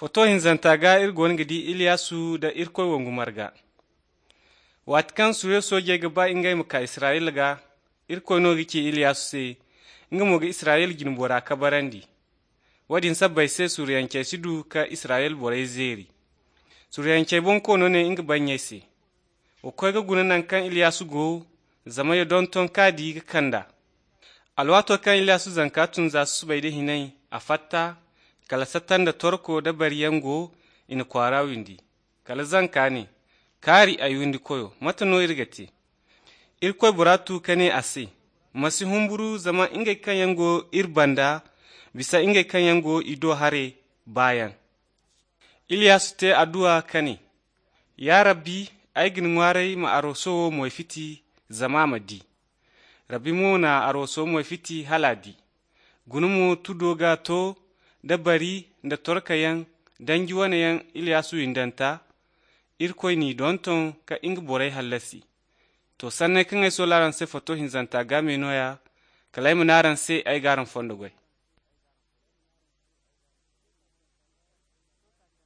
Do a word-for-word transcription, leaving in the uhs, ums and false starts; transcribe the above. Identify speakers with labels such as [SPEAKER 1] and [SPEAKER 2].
[SPEAKER 1] Foto hinzantaga irgon gidi Iliyasu da irkoy wangu marga. Watkan sure soje gaba ingay muka Israel ga irkoy no gici Iliyasu se inga moga Israel gin bora kabarandi. Wadin sabbay se suryanke sidu ka Israel boray zeri. Suryanke bonko no ne inga banyay se. O koy ga gunanan kan Iliyasu go zama ya don ton kadi ga kanda. Alwato kan Iliyasu zanka tun za su bai da hinai a fatta kala satan da torko da bariyango ina kwara windi kala zanka ne kari a windi koyo mata no irgate irkoy buratu kane ase masi humburu zama ingai kan yango irbanda bisa ingai kan yango ido hare bayan Iliyasu te addu'a kane ya rabbi aigin ngware ma aroso mo fiti zama madi rabbi mo na aroso mo fiti haladi gunumo tudoga to da bari da torkayan dangi wanayan Iliyasu indanta irkoy ni donton ka ing boray halasi to sanne kan ay so laran se foto hinzanta game noya kalay munaran se ay garan fondo goy